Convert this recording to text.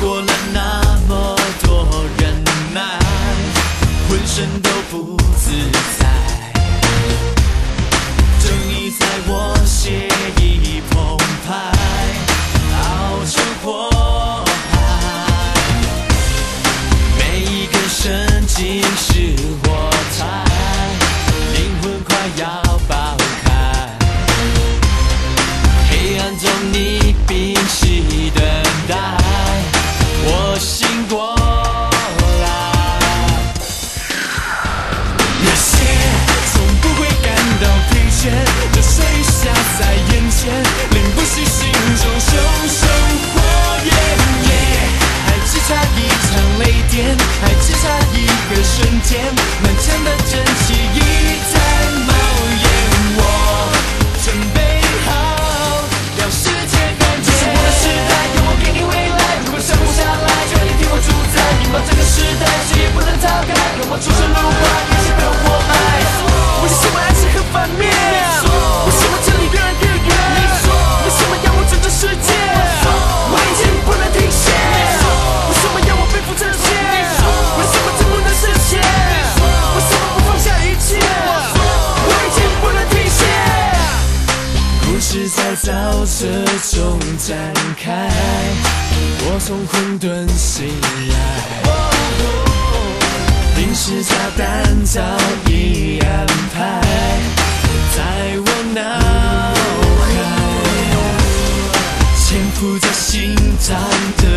过了那么多忍耐，浑身都不自在。正义在我血液澎湃，熬成火海。每一根神经是火柴，灵魂快要爆开。黑暗中你屏息等待，我醒过来。那些从不会感到疲倦的水下在眼前，淋不熄心中熊熊火焰。还只差一场雷电，还只差一个瞬间，满腔的真气已在冒烟。我准备好让世界看见，这是我的时代，由我给你未来。如果生不下来，就让你替我主宰，拥抱这个时代，谁也不能逃开。让我出神入化，也许被我爱。我喜欢爱情和反面，我喜欢真理越来越远。为什么要我拯救世界？我已经不能停歇。为什么要我背负这些？为什么这不能实现？为什么不放下一切？我已经不能停歇。故事在沼泽中展开，我从混沌醒来。临时炸弹早已安排在我脑海，潜伏在心脏的